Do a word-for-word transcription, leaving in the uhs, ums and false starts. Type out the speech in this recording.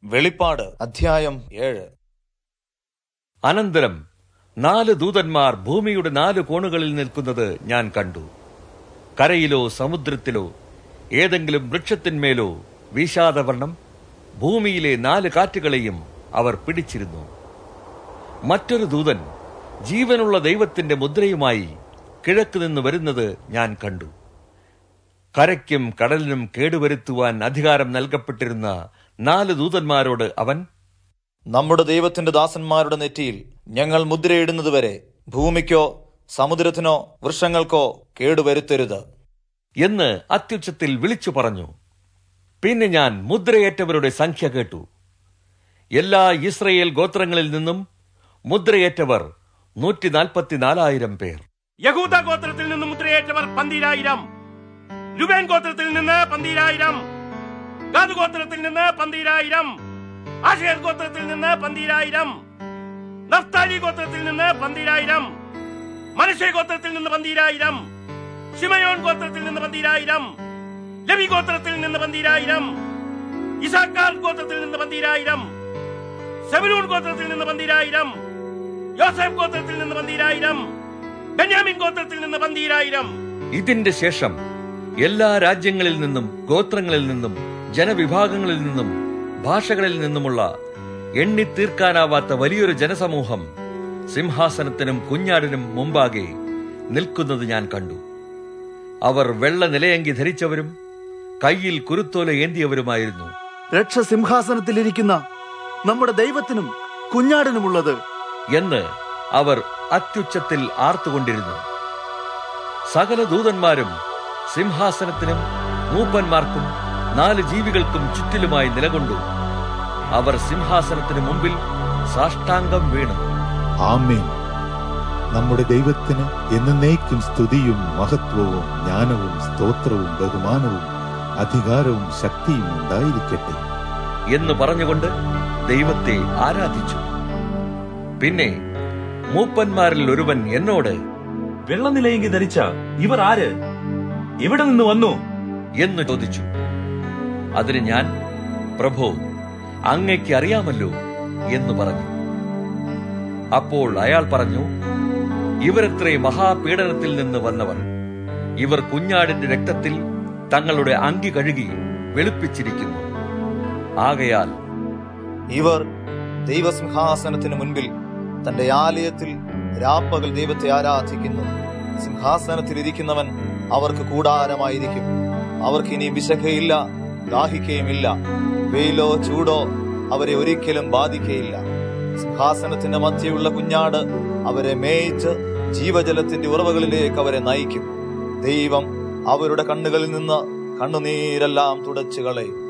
വെളിപ്പാട് അധ്യായം ഏഴ്. അനന്തരം നാല് ദൂതന്മാർ ഭൂമിയുടെ നാല് കോണുകളിൽ നിൽക്കുന്നത് ഞാൻ കണ്ടു. കരയിലോ സമുദ്രത്തിലോ ഏതെങ്കിലും വൃക്ഷത്തിന്മേലോ വീശാതെ വണ്ണം ഭൂമിയിലെ നാല് കാറ്റുകളെയും അവർ പിടിച്ചിരുന്നു. മറ്റൊരു ദൂതൻ ജീവനുള്ള ദൈവത്തിന്റെ മുദ്രയുമായി കിഴക്ക് നിന്ന് വരുന്നത് ഞാൻ കണ്ടു. കരയ്ക്കും കടലിനും കേടുവരുത്തുവാൻ അധികാരം നൽകപ്പെട്ടിരുന്ന നാല് ദൂതന്മാരോട് അവൻ, നമ്മുടെ ദൈവത്തിന്റെ ദാസന്മാരുടെ നെറ്റിയിൽ ഞങ്ങൾ മുദ്രയിടുന്നതുവരെ ഭൂമിക്കോ സമുദ്രത്തിനോ വൃക്ഷങ്ങൾക്കോ കേടുവരുത്തരുത് എന്ന് അത്യുച്ചത്തിൽ വിളിച്ചു പറഞ്ഞു. പിന്നെ ഞാൻ മുദ്രയേറ്റവരുടെ സംഖ്യ കേട്ടു. എല്ലാ ഇസ്രയേൽ ഗോത്രങ്ങളിൽ നിന്നും മുദ്രയേറ്റവർ നൂറ്റി നാൽപ്പത്തിനാലായിരം പേർ. യഹൂദ ഗോത്രത്തിൽ നിന്ന് മുദ്രയേറ്റവർ പന്തിരായിരം, ലുബേൻ ഗോത്രത്തിൽ നിന്ന് പന്തിരായിരം, ഗാദ് ഗോത്രത്തിൽ നിന്ന് പന്തിരായിരം, ആശേർ ഗോത്രത്തിൽ നിന്ന് പന്തിരായിരം, നഫ്താലി ഗോത്രത്തിൽ നിന്ന് പന്തിരായിരം, മനശ്ശെ ഗോത്രത്തിൽ നിന്ന് പന്തിരായിരം, ശിമയോൻ ഗോത്രത്തിൽ നിന്ന് പന്തിരായിരം, ലെവി ഗോത്രത്തിൽ നിന്ന് പന്തിരായിരം, ഇസാക്കാർ ഗോത്രത്തിൽ നിന്ന് പന്തിരായിരം, സെബൂലൂൻ ഗോത്രത്തിൽ നിന്ന് പന്തിരായിരം, യോസേഫ് ഗോത്രത്തിൽ നിന്ന് പന്തിരായിരം, ബെന്യാമിൻ ഗോത്രത്തിൽ നിന്ന് പന്തിരായിരം. ഇതിന്റെ ശേഷം എല്ലാ രാജ്യങ്ങളിൽ നിന്നും ഗോത്രങ്ങളിൽ നിന്നും ജനവിഭാഗങ്ങളിൽ നിന്നും ഭാഷകളിൽ നിന്നുമുള്ള എണ്ണിത്തീർക്കാനാവാത്ത വലിയൊരു ജനസമൂഹം സിംഹാസനത്തിനും കുഞ്ഞാടിനും മുമ്പാകെ നിൽക്കുന്നത് ഞാൻ കണ്ടു. അവർ വെള്ള നിലയങ്കി ധരിച്ചവരും കയ്യിൽ കുരുത്തോല ഏന്തിയവരുമായിരുന്നു. രക്ഷ സിംഹാസനത്തിലിരിക്കുന്ന നമ്മുടെ ദൈവത്തിനും കുഞ്ഞാടിനുമുള്ളത് എന്ന് അവർ അത്യുച്ചത്തിൽ ആർത്തുകൊണ്ടിരുന്നു. സകല ദൂതന്മാരും സിംഹാസനത്തിനും മൂപ്പന്മാർക്കും നാല് ജീവികൾക്കും ചുറ്റിലുമായി നിലകൊണ്ടു. അവർ സിംഹാസനത്തിന് മുമ്പിൽ സാഷ്ടാംഗം വീണു. ആമേൻ. നമ്മുടെ ദൈവത്തിന് എന്നേക്കും സ്തുതിയും മഹത്വവും ജ്ഞാനവും സ്തോത്രവും ബഹുമാനവും അധികാരവും ശക്തിയും ഉണ്ടായിരിക്കട്ടെ എന്ന് പറഞ്ഞുകൊണ്ട് ദൈവത്തെ ആരാധിച്ചു. പിന്നെ മൂപ്പന്മാരിൽ ഒരുവൻ എന്നോട്, വെള്ളനിലയെങ്കി ധരിച്ച ഇവർ ആര്? എവിടെ നിന്ന് വന്നു എന്ന് ചോദിച്ചു. അതിന് ഞാൻ, പ്രഭോ, അങ്ങയ്ക്ക് അറിയാമല്ലോ എന്ന് പറഞ്ഞു. അപ്പോൾ അയാൾ പറഞ്ഞു, ഇവരത്രേ മഹാപീഡനത്തിൽ നിന്ന് വന്നവർ. ഇവർ കുഞ്ഞാടിന്റെ രക്തത്തിൽ തങ്ങളുടെ അങ്കി കഴുകി വെളുപ്പിച്ചിരിക്കുന്നു. ആകയാൽ ഇവർ ദൈവസിംഹാസനത്തിന് മുൻപിൽ തന്റെ ആലയത്തിൽ രാപ്പകൽ ദൈവത്തെ ആരാധിക്കുന്നു. സിംഹാസനത്തിലിരിക്കുന്നവൻ അവർക്ക് കൂടാരമായിരിക്കും. അവർക്ക് ഇനി വിശക്കയില്ല, ദാഹിക്കയുമില്ല. വെയിലോ ചൂടോ അവരെ ഒരിക്കലും ബാധിക്കയില്ല. സിംഹാസനത്തിന്റെ മധ്യയുള്ള കുഞ്ഞാട് അവരെ മേയിച്ച് ജീവജലത്തിന്റെ ഉറവകളിലേക്ക് അവരെ നയിക്കും. ദൈവം അവരുടെ കണ്ണുകളിൽ നിന്ന് കണ്ണുനീരെല്ലാം തുടച്ചു കളയും.